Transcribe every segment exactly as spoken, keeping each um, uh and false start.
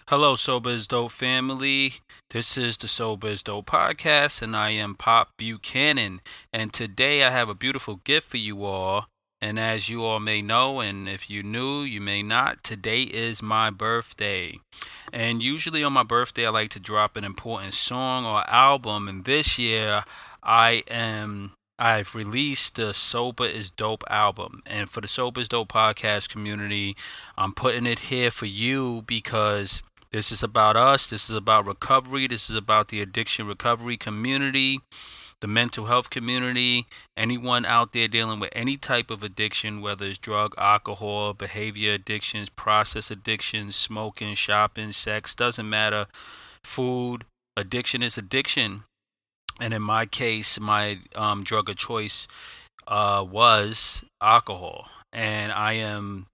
Hello, Sober is Dope family. This is the Sober is Dope podcast, and I am Pop Buchanan. And today I have a beautiful gift for you all. And as you all may know, and if you knew, you may not, today is my birthday. And usually on my birthday, I like to drop an important song or album. And this year, I am I've released the Sober is Dope album. And for the Sober is Dope podcast community, I'm putting it here for you because this is about us. This is about recovery. This is about the addiction recovery community, the mental health community, anyone out there dealing with any type of addiction, whether it's drug, alcohol, behavior addictions, process addictions, smoking, shopping, sex, doesn't matter. Food, addiction is addiction. And in my case, my um, drug of choice uh, was alcohol. And I am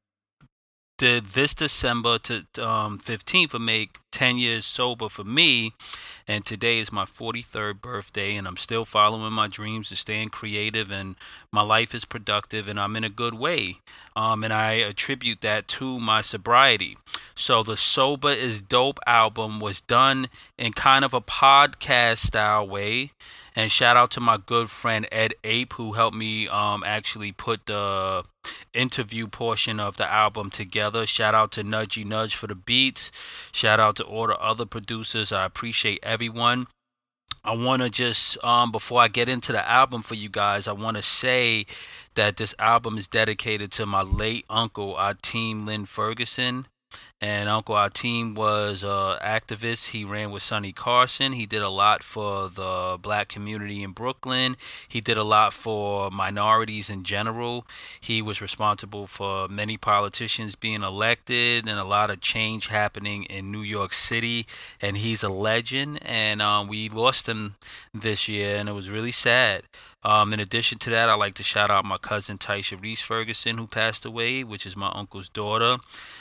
did this December to um, fifteenth will make ten years sober for me, and today is my forty-third birthday, and I'm still following my dreams and staying creative, and my life is productive, and I'm in a good way, um, and I attribute that to my sobriety. So the Sober is Dope album was done in kind of a podcast style way. And shout out to my good friend Ed Ape, who helped me um, actually put the interview portion of the album together. Shout out to Nudgy Nudge for the beats. Shout out to all the other producers. I appreciate everyone. I want to just, um, before I get into the album for you guys, I want to say that this album is dedicated to my late uncle, Ateem Lynn Ferguson. And Uncle Ateem was an activist. He ran with Sonny Carson. He did a lot for the black community in Brooklyn. He did a lot for minorities in general. He was responsible for many politicians being elected and a lot of change happening in New York City. And he's a legend. And um, we lost him this year, and it was really sad. Um, in addition to that, I'd like to shout out my cousin Taisha Reese Ferguson, who passed away, which is my uncle's daughter.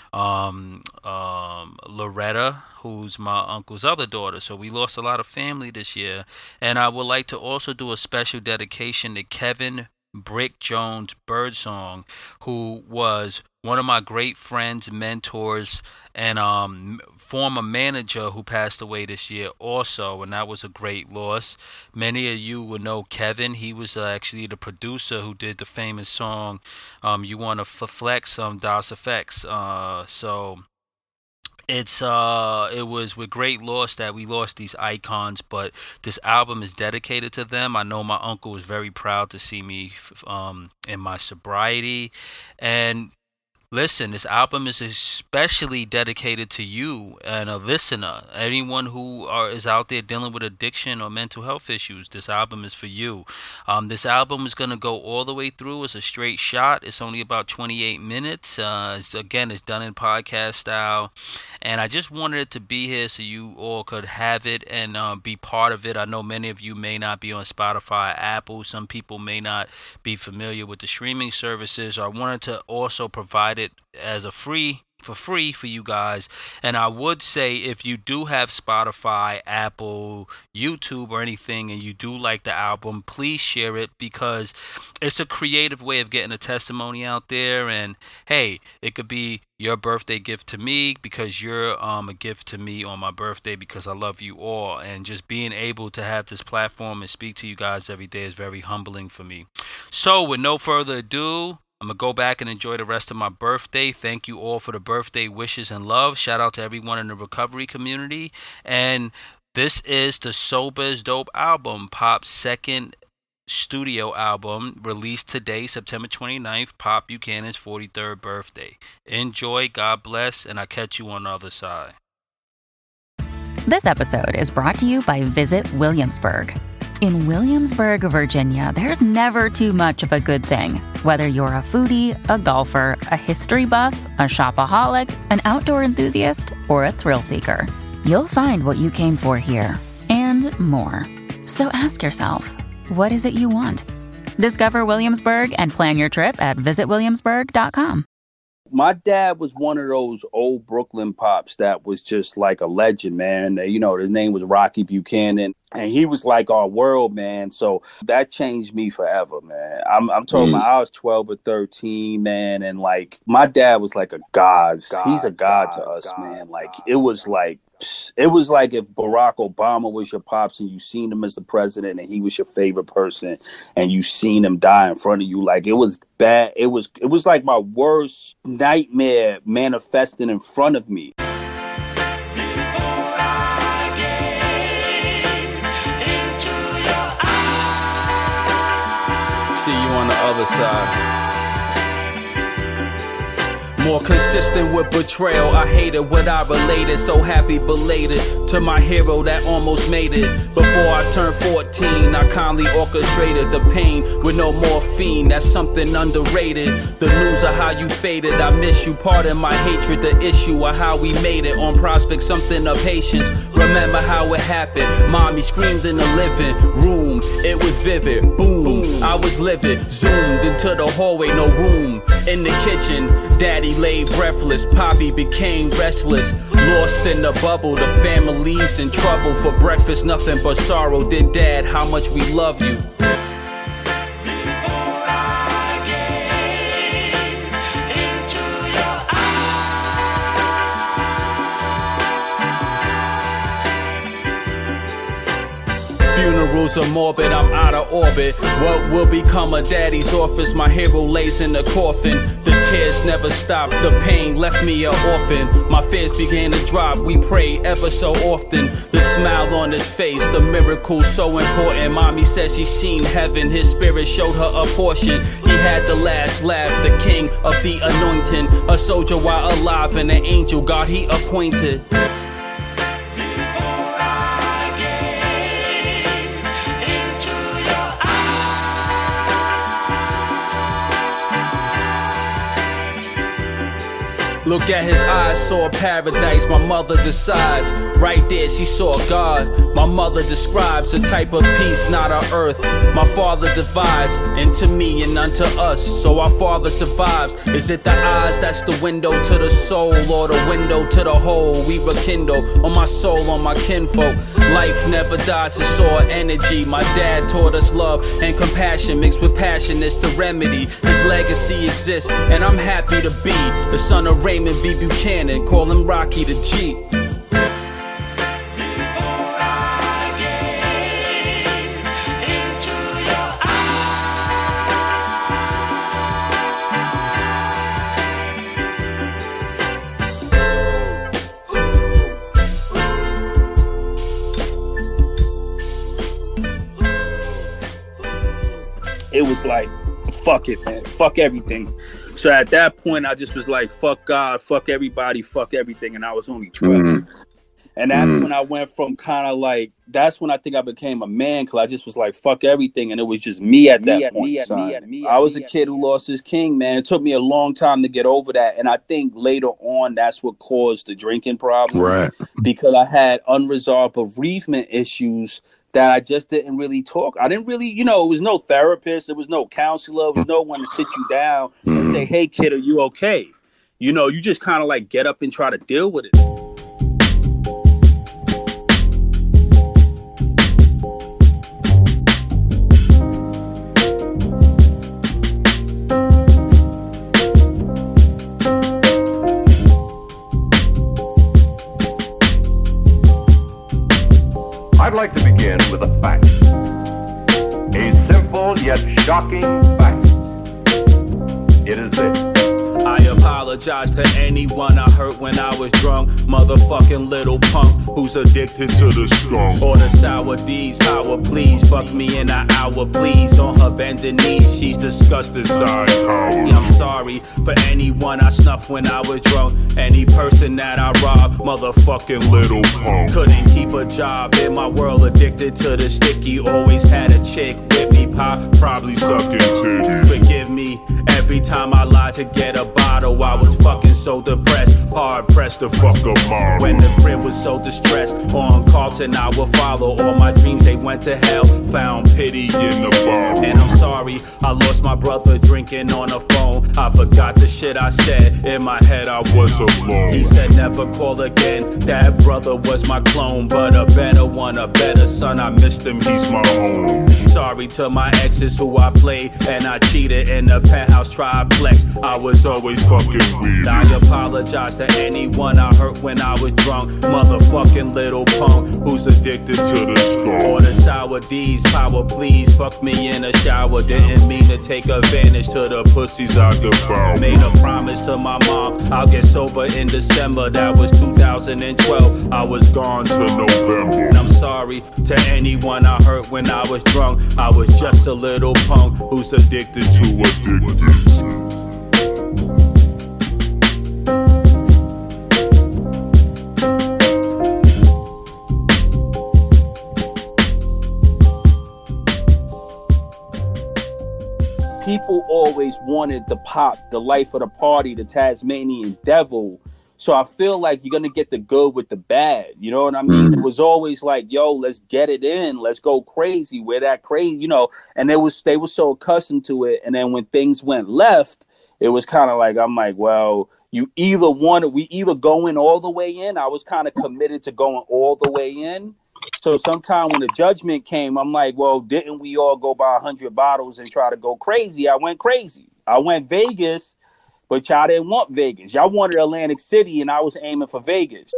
Um, um, Loretta, who's my uncle's other daughter. So we lost a lot of family this year. And I would like to also do a special dedication to Kevin Brick Jones Birdsong, who was one of my great friends, mentors, and um, former manager who passed away this year also, and that was a great loss. Many of you will know Kevin. He was uh, actually the producer who did the famous song um, You Wanna Flex, um, Das Effects. Uh, so it's uh it was with great loss that we lost these icons, but this album is dedicated to them. I know my uncle was very proud to see me um in my sobriety. And listen, this album is especially dedicated to you and a listener. Anyone who are, is out there dealing with addiction or mental health issues, this album is for you. Um, this album is going to go all the way through. It's a straight shot. It's only about twenty-eight minutes. Uh, it's, again, it's done in podcast style. And I just wanted it to be here so you all could have it and uh, be part of it. I know many of you may not be on Spotify, Apple. Some people may not be familiar with the streaming services. I wanted to also provide it as a free for free for you guys. And I would say if you do have Spotify, Apple, YouTube, or anything, and you do like the album, please share it, because it's a creative way of getting a testimony out there. And hey, it could be your birthday gift to me because you're um, a gift to me on my birthday, because I love you all. And just being able to have this platform and speak to you guys every day is very humbling for me. So with no further ado, I'm going to go back and enjoy the rest of my birthday. Thank you all for the birthday wishes and love. Shout out to everyone in the recovery community. And this is the Sober is Dope album, Pop's second studio album, released today, September twenty-ninth, Pop Buchanan's forty-third birthday. Enjoy, God bless, and I'll catch you on the other side. This episode is brought to you by Visit Williamsburg. In Williamsburg, Virginia, there's never too much of a good thing. Whether you're a foodie, a golfer, a history buff, a shopaholic, an outdoor enthusiast, or a thrill seeker, you'll find what you came for here and more. So ask yourself, what is it you want? Discover Williamsburg and plan your trip at visit williamsburg dot com. My dad was one of those old Brooklyn pops that was just like a legend, man. You know, his name was Rocky Buchanan. And he was like our world, man. So that changed me forever, man. I'm, I'm talking mm. about I was twelve or thirteen, man. And like my dad was like a god. god He's a god, god to us, god, man. Like god, it was god. like, it was like if Barack Obama was your pops and you seen him as the president and he was your favorite person and you seen him die in front of you. Like it was bad. It was, it was like my worst nightmare manifesting in front of me. See you on the other side. More consistent with betrayal, I hated what I related. So happy belated to my hero that almost made it. Before I turned fourteen, I kindly orchestrated the pain with no morphine. That's something underrated. The news of how you faded, I miss you. Pardon my hatred, the issue of how we made it. On prospect, something of patience. Remember how it happened. Mommy screamed in the living room. It was vivid. Boom, Boom. I was livid. Zoomed into the hallway, no room. In the kitchen, Daddy lay breathless. Poppy became restless. Lost in the bubble, the family's in trouble. For breakfast, nothing but sorrow. Dear Dad, how much we love you. Funerals are morbid, I'm out of orbit. What will become of Daddy's office? My hero lays in the coffin. The tears never stopped, the pain left me an orphan. My fears began to drop, we pray ever so often. The smile on his face, the miracle so important. Mommy says she's seen heaven, his spirit showed her a portion. He had the last laugh, the king of the anointing. A soldier while alive and an angel God he appointed. Look at his eyes, saw paradise. My mother decides, right there she saw God. My mother describes a type of peace, not our earth. My father divides into me and unto us, so our father survives. Is it the eyes that's the window to the soul, or the window to the whole? We rekindle on my soul, on my kinfolk. Life never dies, it's all energy. My dad taught us love and compassion mixed with passion is the remedy. His legacy exists, and I'm happy to be the son of Raymond V. Buchanan, call him Rocky the G. It was like, fuck it, man. Fuck everything. So at that point, I just was like, fuck God, fuck everybody, fuck everything. And I was only twelve. Mm-hmm. And that's mm-hmm. when I went from kind of like, that's when I think I became a man, because I just was like, fuck everything. And it was just me at that me, point. Me, son. Me, me, I was me, a kid who lost his king, man. It took me a long time to get over that. And I think later on, that's what caused the drinking problem. Right. Because I had unresolved bereavement issues that I just didn't really talk. I didn't really, you know, it was no therapist. There was no counselor. There was no one to sit you down and say, hey, kid, are you okay? You know, you just kind of like get up and try to deal with it. I'd like to begin with a fact. A simple yet shocking fact. It is this. I apologize to anyone I hurt when I was drunk. Motherfucking little punk who's addicted to the skunk. Or the sour D's, power please. Fuck me in an hour please. On her bending knees, she's disgusted. Sorry, yeah, I'm sorry for anyone I snuffed when I was drunk. Any person that I robbed, motherfucking little punk. Couldn't keep a job in my world, addicted to the sticky. Always had a chick with me, pop, probably sucking titties. Forgive me Every time I lied to get a bottle, I was fucking so depressed, hard pressed to fuck a model. When the crib was so distressed, on Carlton I would follow. All my dreams, they went to hell, found pity in the bottle. And I'm sorry, I lost my brother drinking on the phone. I forgot the shit I said, in my head I was alone. He said never call again, that brother was my clone. But a better one, a better son, I missed him, he's my home. Sorry to my exes who I played, and I cheated in the penthouse triplex. I was always fucking weird. I apologize to anyone I hurt when I was drunk. Motherfucking little punk who's addicted to the skunk. Or the sour D's, power please, fuck me in the shower. Didn't mean to take advantage to the pussies I devoured. Made a promise to my mom, I'll get sober in December. That was two thousand twelve, I was gone to November. And I'm sorry to anyone I hurt when I was drunk. I was just a little punk who's addicted to addictions. People always wanted the Pop, the life of the party, the Tasmanian devil. So I feel like you're going to get the good with the bad. You know what I mean? Mm-hmm. It was always like, yo, let's get it in. Let's go crazy. We're that crazy, you know, and they was, they were so accustomed to it. And then when things went left, it was kind of like, I'm like, well, you either want to, we either going all the way in. I was kind of committed to going all the way in. So sometime when the judgment came, I'm like, well, didn't we all go buy a hundred bottles and try to go crazy? I went crazy. I went Vegas. But y'all didn't want Vegas. Y'all wanted Atlantic City, and I was aiming for Vegas.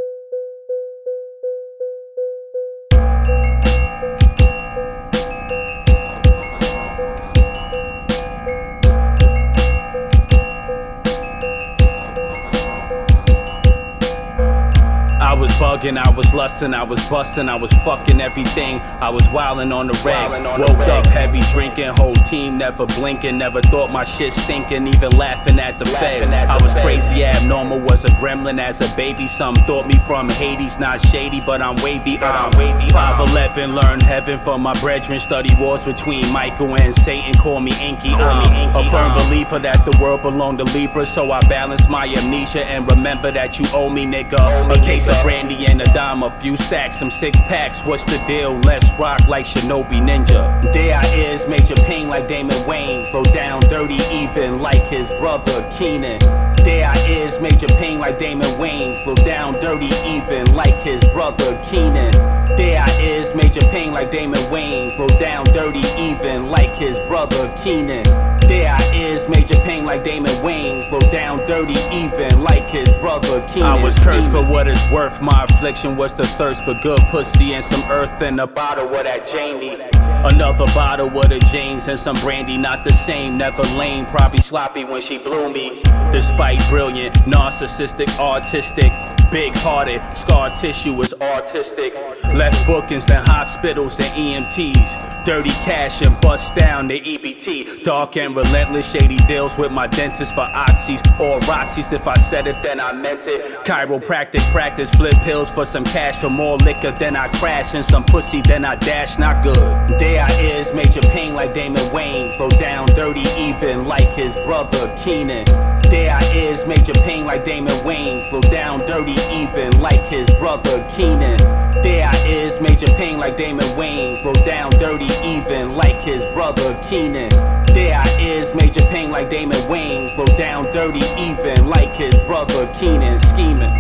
I was bugging, I was lusting, I was busting, I was fucking everything. I was wildin' on the regs. Woke up heavy drinking, whole team never blinking. Never thought my shit stinking, even laughing at the feds. I was crazy, abnormal, was a gremlin as a baby. Some thought me from Hades, not shady, but I'm wavy. I'm five eleven, learn heaven from my brethren. Study wars between Michael and Satan, call me Inky. I'm a firm believer that the world belonged to Libra, so I balance my amnesia and remember that you owe me, nigga. A case of brandy and a dime, a few stacks, some six packs. What's the deal? Let's rock like Shinobi Ninja. There I is, major pain like Damon Wayans. Slow down, dirty, even like his brother Keenan. There I is, major pain like Damon Wayans. Slow down, dirty, even like his brother Keenan. There I is, major pain like Damon Wayans. Slow down, dirty, even like his brother Keenan. There I is, major pain like Damon Wayans. Slow down, dirty, even like his brother Keenan. I was cursed for what it's worth. My affliction was the thirst for good pussy and some earth and a bottle of that Jamie. Another bottle of the James and some brandy, not the same, never lame. Probably sloppy when she blew me. Despite brilliant, narcissistic, artistic, big-hearted, scar tissue is artistic. Left bookings, then hospitals and E M Ts. Dirty cash and bust down the E B T. Dark and relentless, shady deals with my dentist for oxys or Roxy's. If I said it, then I meant it. Chiropractic practice, flip pills for some cash. For more liquor, then I crash. And some pussy, then I dash, not good. There I is, major pain like Damon Wayans. Slow down, dirty, even like his brother Keenan. There I is, major pain like Damon Wayans. Slow down, dirty, even like his brother Keenan. There I is, major pain like Damon Wayans. Slow down, dirty, even like his brother Keenan. There I is, major pain like Damon Wayans. Slow down, dirty, even like his brother Keenan. Scheming.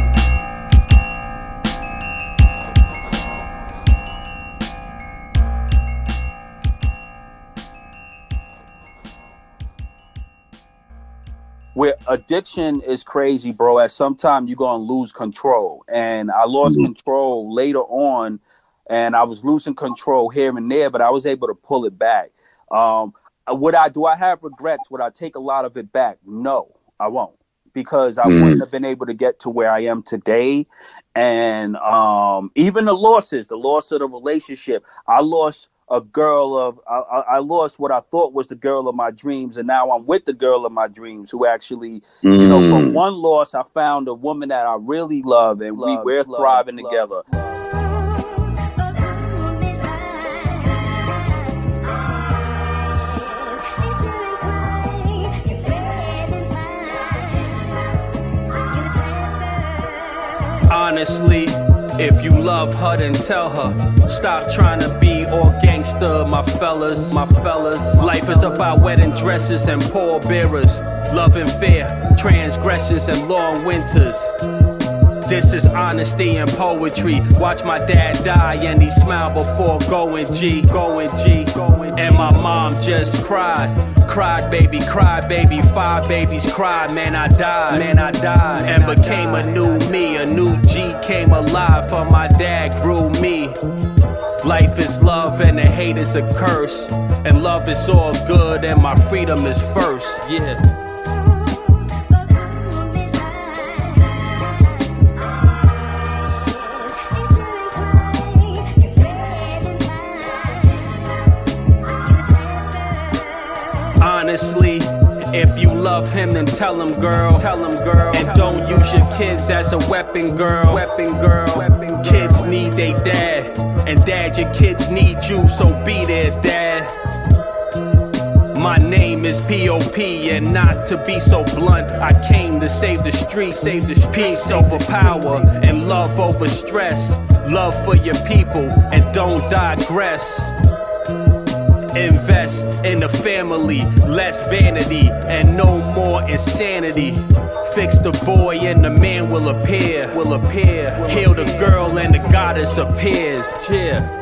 Where addiction is crazy, bro, at some time you're going to lose control. And I lost mm-hmm. control later on, and I was losing control here and there, but I was able to pull it back. Um, would I, do I have regrets? Would I take a lot of it back? No, I won't, because I mm-hmm. wouldn't have been able to get to where I am today. And um, even the losses, the loss of the relationship, I lost a girl of, I, I lost what I thought was the girl of my dreams, and now I'm with the girl of my dreams who actually, mm. you know, from one loss, I found a woman that I really love, and love, we, we're love, thriving love. together. Honestly, if you love her, then tell her. Stop trying to be all gangster, my fellas, my fellas. Life is about wedding dresses and pallbearers. Love and fear, transgressions and long winters. This is honesty and poetry. Watch my dad die and he smiled before going G, going G, going G. And my mom just cried, cried baby, cried baby. Five babies cried, man I died, man I died. And became a new me, a new G came alive. For my dad grew me. Life is love and the hate is a curse. And love is all good and my freedom is first, yeah. Honestly, if you love him, then tell him, girl. Tell him, girl. And don't use your kids as a weapon, girl. Weapon, girl. Weapon, kids need they dad, and dad, your kids need you, so be there, dad. My name is P O P, and not to be so blunt, I came to save the streets, save the streets. Peace over power and love over stress. Love for your people and don't digress. Invest in the family, less vanity and no more insanity. Fix the boy and the man will appear, will appear. Heal the girl and the goddess appears. Yeah.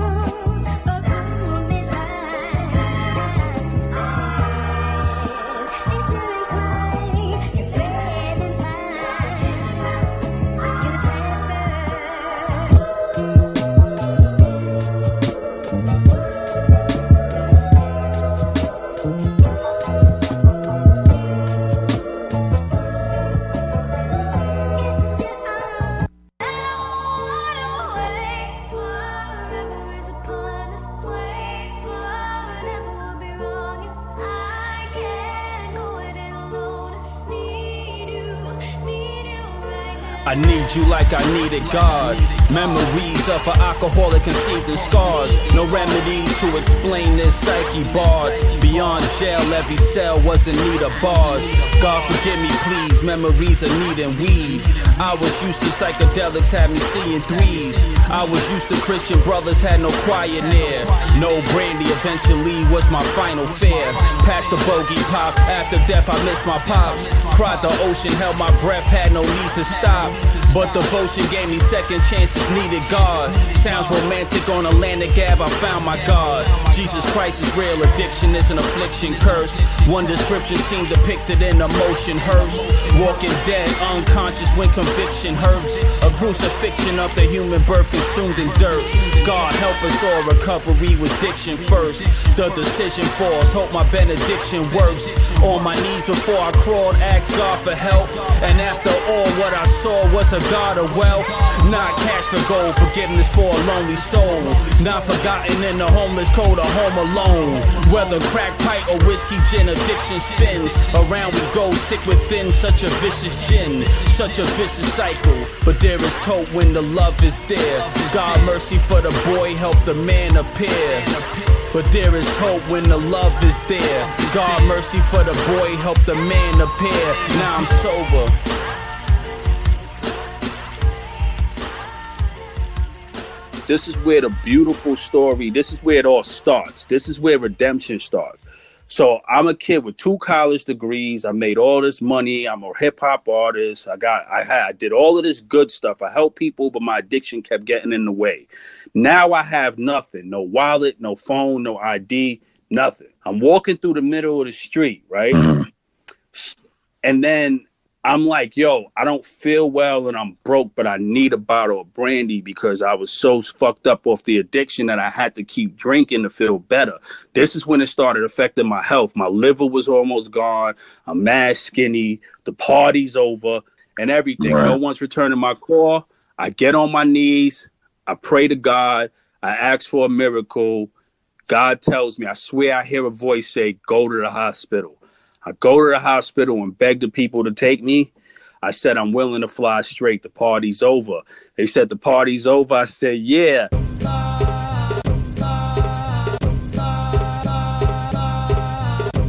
I need you like I needed God. Memories of an alcoholic conceived in scars. No remedy to explain this psyche barred. Beyond jail, every cell was in need of bars. God forgive me please, memories of needing weed. I was used to psychedelics, had me seeing threes. I was used to Christian brothers, had no quiet near. No brandy eventually was my final fear. Past the bogey pop, after death I missed my pops. Cried the ocean, held my breath, had no need to stop. But devotion gave me second chances, needed God. Sounds romantic on Atlantic Ave, I found my God. Jesus Christ is real, addiction is an affliction, curse. One description seen depicted in emotion, hurts. Walking dead, unconscious when conviction hurts. A crucifixion of the human birth consumed in dirt. God help us all, recovery was diction first. The decision falls, hope my benediction works. On my knees before I crawled, asked God for help. And after all, what I saw was a God of wealth. Not cash for gold, forgiveness for a lonely soul. Not forgotten in the homeless cold or home alone. Whether crack pipe or whiskey gin, addiction spins. Around we go, sick within, such a vicious gin. Such a vicious cycle, but there is hope when the love is there. God mercy for the boy, help the man appear. But there is hope when the love is there. God mercy for the boy, help the man appear. Now I'm sober. This is where the beautiful story, this is where it all starts. This is where redemption starts. So I'm a kid with two college degrees. I made all this money. I'm a hip hop artist. I got, I had, I did all of this good stuff. I helped people, but my addiction kept getting in the way. Now I have nothing, no wallet, no phone, no I D, nothing. I'm walking through the middle of the street, right? And then I'm like, yo, I don't feel well and I'm broke, but I need a bottle of brandy because I was so fucked up off the addiction that I had to keep drinking to feel better. This is when it started affecting my health. My liver was almost gone. I'm mad skinny. The party's over and everything. Right. No one's returning my call. I get on my knees. I pray to God. I ask for a miracle. God tells me, I swear I hear a voice say, go to the hospital. I go to the hospital and beg the people to take me. I said, I'm willing to fly straight. The party's over. They said, the party's over. I said, yeah.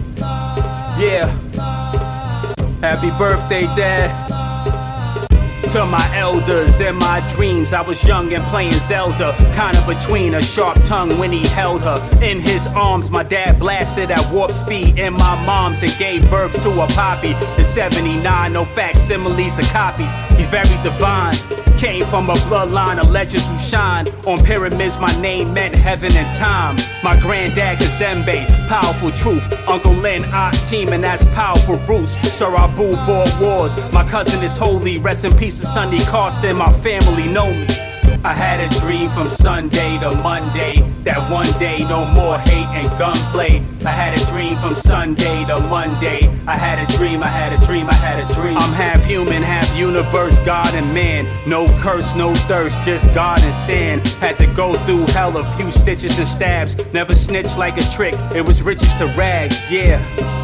Yeah. Happy birthday, Dad. to my elders. In my dreams, I was young and playing Zelda, kind of between a sharp tongue when he held her in his arms. My dad blasted at warp speed in my mom's and gave birth to a poppy. In seventy-nine, no facsimiles or copies. He's very divine. Came from a bloodline of legends who shine. On pyramids, my name meant heaven and time. My granddad Kazembe, powerful truth. Uncle Lin, I team, and that's powerful roots. Sir Abu bore wars. My cousin is holy. Rest in peace to Sunday Carson. My family know me. I had a dream from Sunday to Monday, that one day no more hate and gunplay. I had a dream from Sunday to Monday. I had a dream, I had a dream, I had a dream. I'm half human, half universe, God and man. No curse, no thirst, just God and sand. Had to go through hell, a few stitches and stabs. Never snitched like a trick, it was riches to rags, yeah.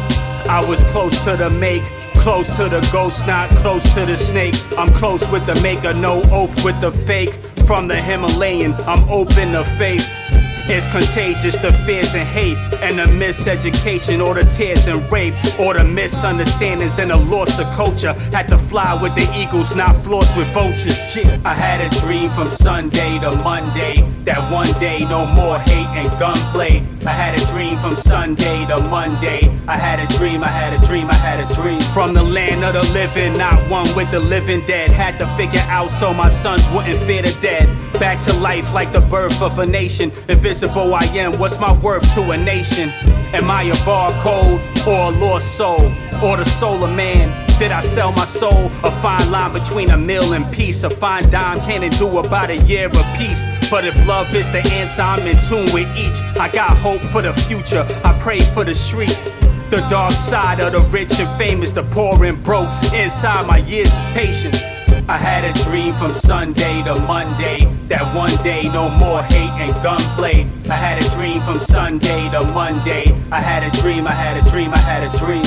I was close to the make, close to the ghost, not close to the snake. I'm close with the maker, no oath with the fake. From the Himalayan, I'm open to faith. It's contagious, the fears and hate, and the miseducation, or the tears and rape, or the misunderstandings and the loss of culture. Had to fly with the eagles, not floss with vultures. I had a dream from Sunday to Monday, that one day no more hate and gunplay. I had a dream from Sunday to Monday. I had a dream, I had a dream, I had a dream. From the land of the living, not one with the living dead. Had to figure out so my sons wouldn't fear the dead. Back to life like the birth of a nation. Invisible I am, what's my worth to a nation? Am I a barcode or a lost soul? Or the soul of man? Did I sell my soul? A fine line between a meal and peace. A fine dime can't endure about a year of peace. But if love is the answer, I'm in tune with each. I got hope for the future, I pray for the streets. The dark side of the rich and famous, the poor and broke. Inside my years is patience. I had a dream from Sunday to Monday, that one day no more hate and gunplay. I had a dream from Sunday to Monday. I had a dream, I had a dream, I had a dream.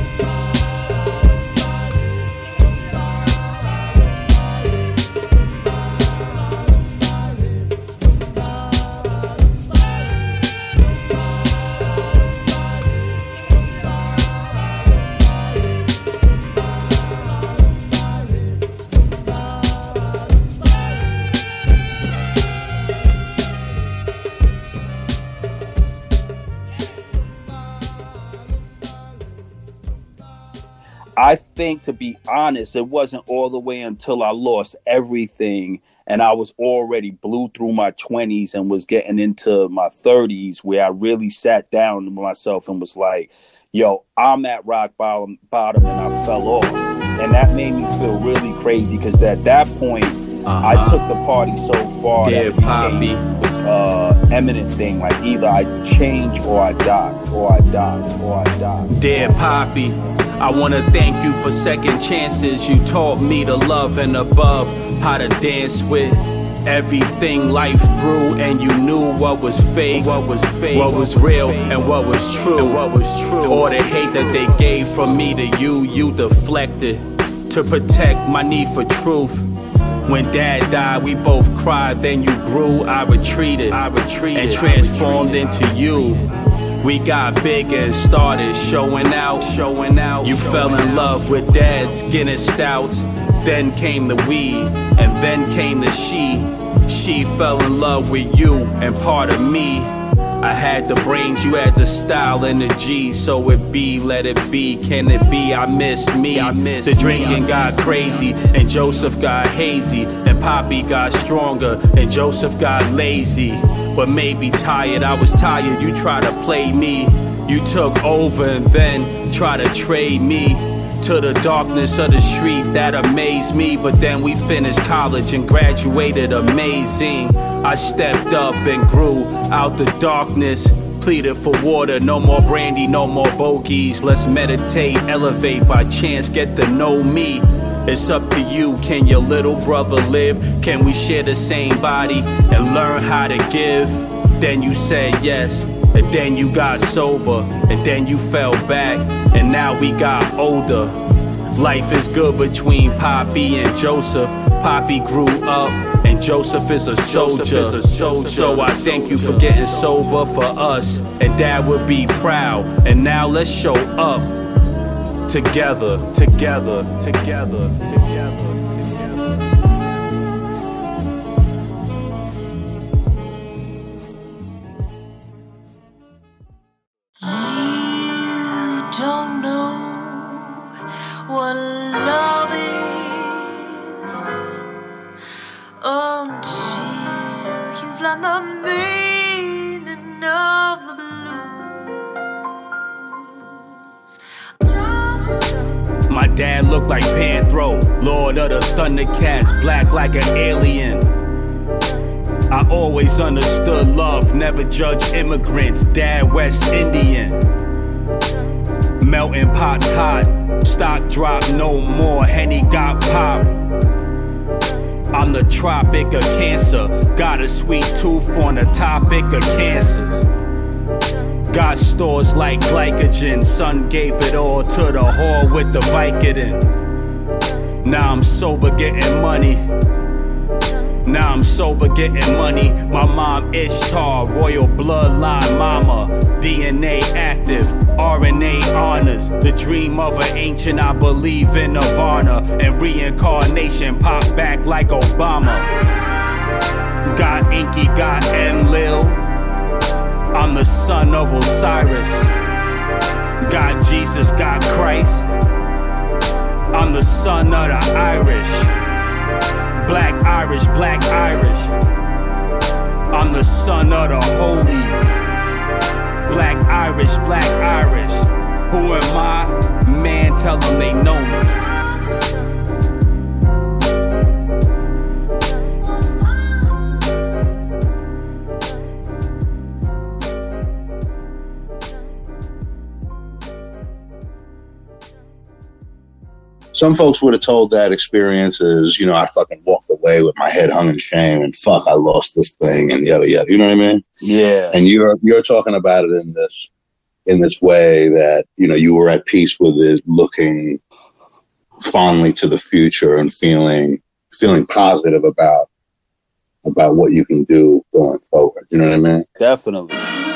I think, to be honest, it wasn't all the way until I lost everything and I was already blew through my twenties and was getting into my thirties where I really sat down to myself and was like, yo, I'm at rock bottom, bottom and I fell off. And that made me feel really crazy because at that point, uh-huh. I took the party so far yeah, that it became an uh, eminent thing. Like either I change or I die, or I die, or I die. Dear Poppy, I want to thank you for second chances. You taught me to love and above, how to dance with everything life through, and you knew what was fake, what was fake, what was real, and what was true, and what was true. All the hate that they gave from me to you, you deflected to protect my need for truth. When Dad died, we both cried. Then you grew, I retreated, I retreated, and transformed into you. We got big and started showing out, showing out. You showing fell in love with Dad's Guinness Stout. Then came the weed, and then came the she. She fell in love with you and part of me. I had the brains, you had the style and the G. So it be, let it be, can it be? I miss me. I miss the drinking got crazy, and Joseph got hazy, and Poppy got stronger, and Joseph got lazy. But maybe tired, I was tired, you tried to play me. You took over and then tried to trade me to the darkness of the street that amazed me. But then we finished college and graduated amazing. I stepped up and grew out the darkness, pleaded for water, no more brandy, no more bogeys. Let's meditate, elevate by chance, get to know me. It's up to you, can your little brother live? Can we share the same body and learn how to give? Then you said yes, and then you got sober, and then you fell back, and now we got older. Life is good between Poppy and Joseph. Poppy grew up, and Joseph is a soldier. So I thank you for getting sober for us, and Dad would be proud. And now let's show up together, together, together, together, together. until you've learned the meaning of the blues. My dad looked like Panthro, Lord of the Thundercats, black like an alien. I always understood love, never judge immigrants, dad West Indian. Melting pots hot, stock drop no more, Henny got pop. I'm the Tropic of Cancer, got a sweet tooth on the topic of cancers. Got stores like glycogen, son gave it all to the whore with the Vicodin. Now I'm sober getting money. Now I'm sober getting money. My mom Ishtar, royal bloodline mama. D N A active, R N A honors. The dream of an ancient, I believe in Nirvana. And reincarnation pop back like Obama. Got Inky, got Enlil. I'm the son of Osiris. Got Jesus, got Christ. I'm the son of the Irish. Black Irish, black Irish. I'm the son of the holies. Black Irish, black Irish. Who am I? Man, tell them they know me. Some folks would have told that experience as, you know, I fucking walked away with my head hung in shame and fuck, I lost this thing and yada yada. You know what I mean? Yeah. And you're you're talking about it in this in this way that, you know, you were at peace with it, looking fondly to the future and feeling feeling positive about about what you can do going forward. You know what I mean? Definitely.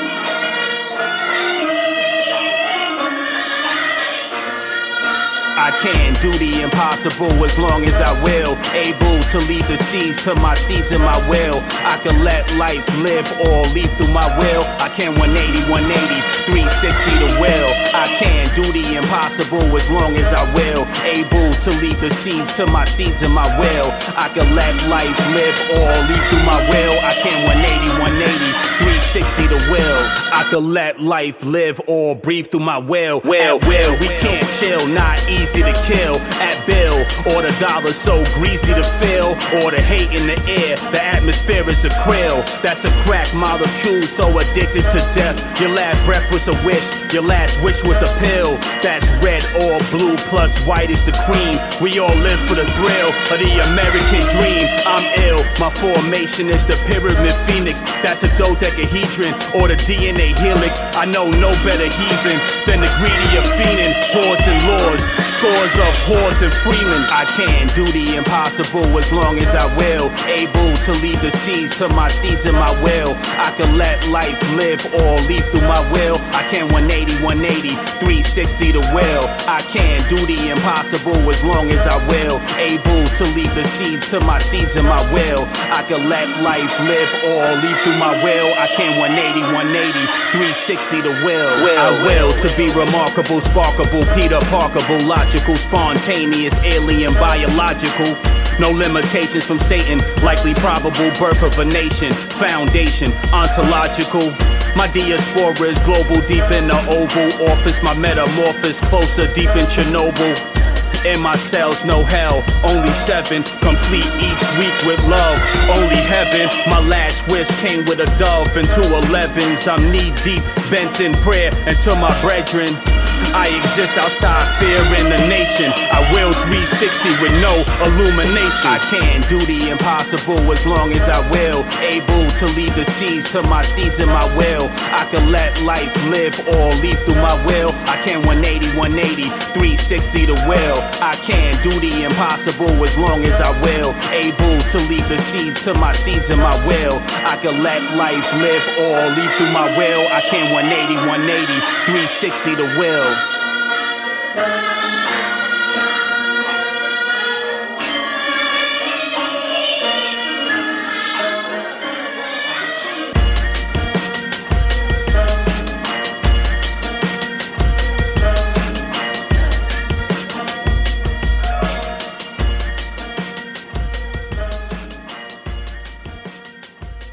I can do the impossible as long as I will. Able to lead the seeds to my seeds in my will. I can let life live or leave through my will. I can one eighty, one eighty, three sixty the will. I can do the impossible as long as I will. Able to lead the seeds to my seeds in my will. I can let life live or leave through my will. I can one eighty, one eighty, three sixty the will. I can let life live or breathe through my will. Will, will, we can't chill, not easy to kill at bill, or the dollar so greasy to fill, or the hate in the air, the atmosphere is a krill. That's a crack molecule so addicted to death. Your last breath was a wish, your last wish was a pill. That's red or blue plus white is the cream. We all live for the thrill of the American dream. I'm ill, my formation is the pyramid phoenix. That's a dodecahedron or the D N A helix. I know no better heathen than the greedy of fiending, hordes and lords, scores of whores and freemen. I can do the impossible as long as I will. Able to lead the seeds to my seeds in my will. I can let life live or leave through my will. I can one eighty, one eighty, three sixty the will. I can do the impossible as long as I will. Able to lead the seeds to my seeds in my will. I can let life live or leave through my will. I can one eighty, one eighty, three sixty the will. will I will to be remarkable, sparkable, Peter Parkerable, logical, spontaneous, alien, biological. No limitations from Satan, likely probable birth of a nation, foundation, ontological. My diaspora is global, deep in the Oval Office. My metamorphosis closer, deep in Chernobyl. In my cells, no hell, only seven. Complete each week with love, only heaven. My last wish came with a dove and two elevens. I'm knee deep, bent in prayer until my brethren. I exist outside fear in the nation. I will three sixty with no illumination. I can do the impossible as long as I will. Able to lead the seeds to my seeds in my will. I can let life live or leave through my will. I can one eighty, one eighty, three sixty the will. I can do the impossible as long as I will. Able to lead the seeds to my seeds in my will. I can let life live or leave through my will. I can one eighty, one eighty, three sixty the will.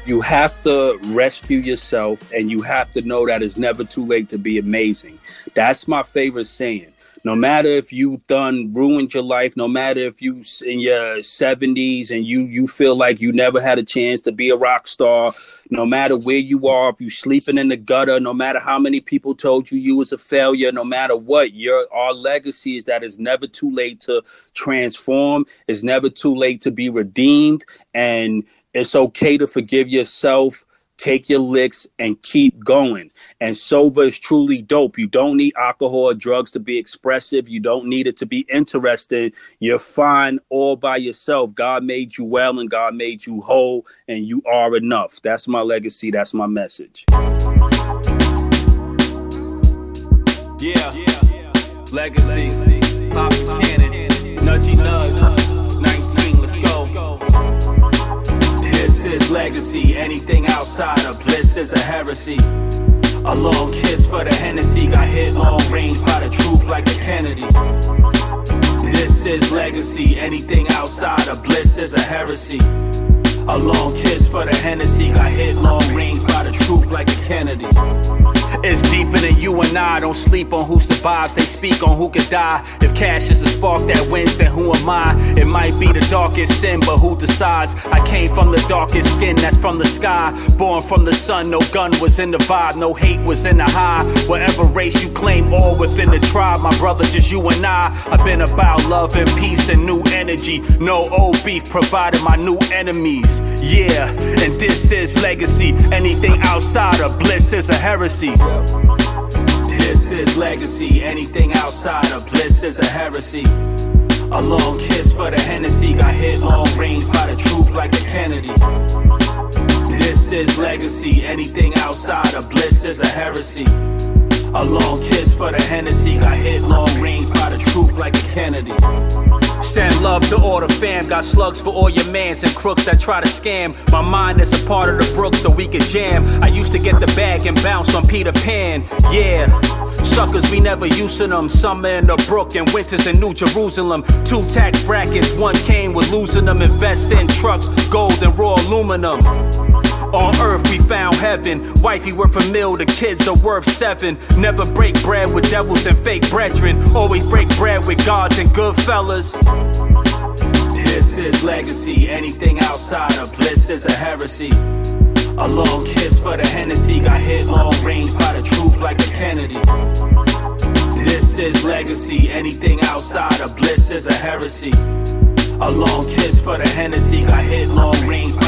You have to rescue yourself, and you have to know that it's never too late to be amazing. That's my favorite saying. No matter if you done ruined your life, no matter if you in your seventies and you you feel like you never had a chance to be a rock star, no matter where you are, if you sleeping in the gutter, no matter how many people told you you was a failure, no matter what, your our legacy is that it's never too late to transform. It's never too late to be redeemed, and it's okay to forgive yourself. Take your licks and keep going. And sober is truly dope. You don't need alcohol or drugs to be expressive. You don't need it to be interesting. You're fine all by yourself. God made you well and God made you whole, and you are enough. That's my legacy. That's my message. Yeah. Legacy. Pop Buchanan. Nudgy nudge. nineteen. Let's go. This is legacy. Anything outside of bliss is a heresy. A long kiss for the Hennessy. Got hit long range by the truth like a Kennedy. This is legacy. Anything outside of bliss is a heresy. A long kiss for the Hennessy. Got hit long range by the truth like a Kennedy. It's deeper than you and I. Don't sleep on who survives. They speak on who could die. If cash is a spark that wins, then who am I? It might be the darkest sin, but who decides? I came from the darkest skin that's from the sky. Born from the sun, no gun was in the vibe. No hate was in the high. Whatever race you claim, all within the tribe. My brother, just you and I. I've been about love and peace and new energy. No old beef provided my new enemies. Yeah, and this is legacy. Anything outside of bliss is a heresy. This is legacy. Anything outside of bliss is a heresy. A long kiss for the Hennessy. Got hit long range by the truth like a Kennedy. This is legacy. Anything outside of bliss is a heresy. A long kiss for the Hennessy. Got hit long range by the truth like a Kennedy. Send love to all the fam. Got slugs for all your mans and crooks that try to scam. My mind is a part of the brook so we can jam. I used to get the bag and bounce on Peter Pan. Yeah, suckers, we never used to them. Summer in the brook and winters in New Jerusalem. Two tax brackets, one came with losing them. Invest in trucks, gold and raw aluminum. On earth we found heaven. Wifey worth a mil, the kids are worth seven. Never break bread with devils and fake brethren. Always break bread with gods and good fellas. This is legacy. Anything outside of bliss is a heresy. A long kiss for the Hennessy. Got hit long range by the truth like a Kennedy. This is legacy. Anything outside of bliss is a heresy. A long kiss for the Hennessy. Got hit long range